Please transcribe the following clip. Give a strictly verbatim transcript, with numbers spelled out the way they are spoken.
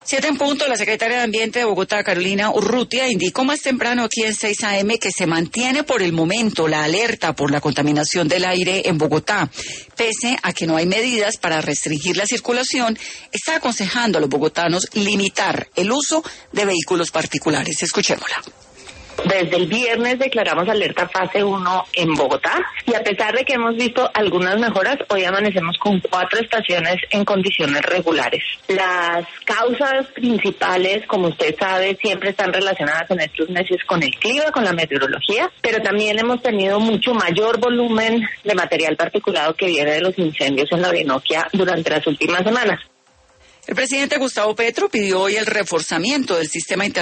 Siete en punto, la secretaria de Ambiente de Bogotá, Carolina Urrutia, indicó más temprano aquí en seis a eme que se mantiene por el momento la alerta por la contaminación del aire en Bogotá. Pese a que no hay medidas para restringir la circulación, está aconsejando a los bogotanos limitar el uso de vehículos particulares. Escuchémosla. Desde el viernes declaramos alerta fase uno en Bogotá y a pesar de que hemos visto algunas mejoras, hoy amanecemos con cuatro estaciones en condiciones regulares. Las causas principales, como usted sabe, siempre están relacionadas en estos meses con el clima, con la meteorología, pero también hemos tenido mucho mayor volumen de material particulado que viene de los incendios en la Orinoquia durante las últimas semanas. El presidente Gustavo Petro pidió hoy el reforzamiento del sistema